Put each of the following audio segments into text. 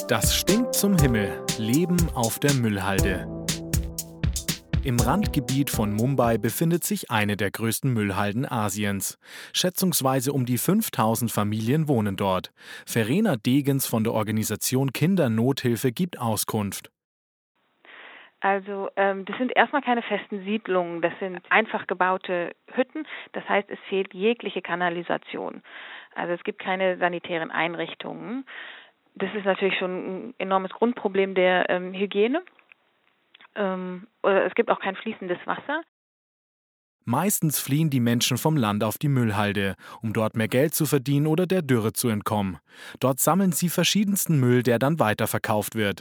Das stinkt zum Himmel. Leben auf der Müllhalde. Im Randgebiet von Mumbai befindet sich eine der größten Müllhalden Asiens. Schätzungsweise um die 5000 Familien wohnen dort. Verena Degens von der Organisation Kindernothilfe gibt Auskunft. Also das sind erstmal keine festen Siedlungen, das sind einfach gebaute Hütten. Das heißt, es fehlt jegliche Kanalisation. Also es gibt keine sanitären Einrichtungen. Das ist natürlich schon ein enormes Grundproblem der Hygiene. Es gibt auch kein fließendes Wasser. Meistens fliehen die Menschen vom Land auf die Müllhalde, um dort mehr Geld zu verdienen oder der Dürre zu entkommen. Dort sammeln sie verschiedensten Müll, der dann weiterverkauft wird.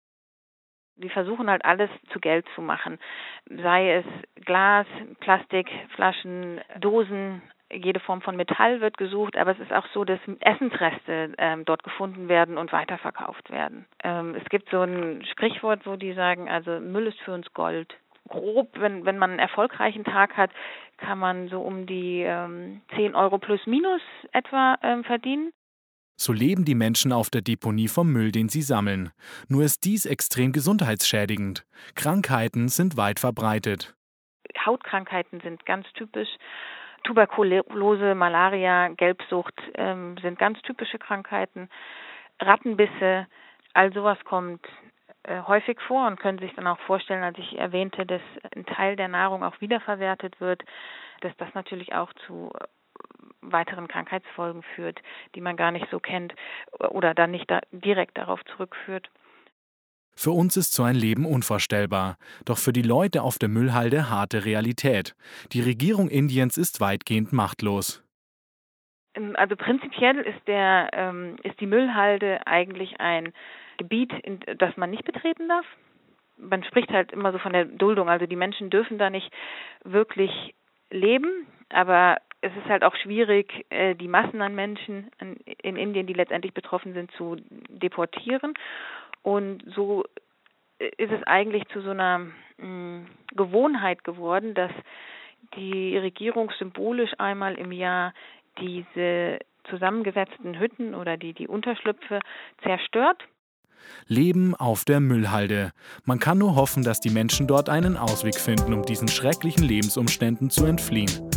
Die versuchen halt alles zu Geld zu machen, sei es Glas, Plastik, Flaschen, Dosen, jede Form von Metall wird gesucht, aber es ist auch so, dass Essensreste dort gefunden werden und weiterverkauft werden. Es gibt so ein Sprichwort, wo die sagen, also Müll ist für uns Gold. Grob, wenn man einen erfolgreichen Tag hat, kann man so um die 10 Euro plus minus etwa verdienen. So leben die Menschen auf der Deponie vom Müll, den sie sammeln. Nur ist dies extrem gesundheitsschädigend. Krankheiten sind weit verbreitet. Hautkrankheiten sind ganz typisch. Tuberkulose, Malaria, Gelbsucht sind ganz typische Krankheiten. Rattenbisse, all sowas kommt häufig vor und können sich dann auch vorstellen, als ich erwähnte, dass ein Teil der Nahrung auch wiederverwertet wird, dass das natürlich auch zu weiteren Krankheitsfolgen führt, die man gar nicht so kennt oder dann nicht direkt darauf zurückführt. Für uns ist so ein Leben unvorstellbar, doch für die Leute auf der Müllhalde harte Realität. Die Regierung Indiens ist weitgehend machtlos. Also prinzipiell ist die Müllhalde eigentlich ein Gebiet, das man nicht betreten darf. Man spricht halt immer so von der Duldung, also die Menschen dürfen da nicht wirklich leben, aber es ist halt auch schwierig, die Massen an Menschen in Indien, die letztendlich betroffen sind, zu deportieren. Und so ist es eigentlich zu so einer Gewohnheit geworden, dass die Regierung symbolisch einmal im Jahr diese zusammengesetzten Hütten oder die Unterschlüpfe zerstört. Leben auf der Müllhalde. Man kann nur hoffen, dass die Menschen dort einen Ausweg finden, um diesen schrecklichen Lebensumständen zu entfliehen.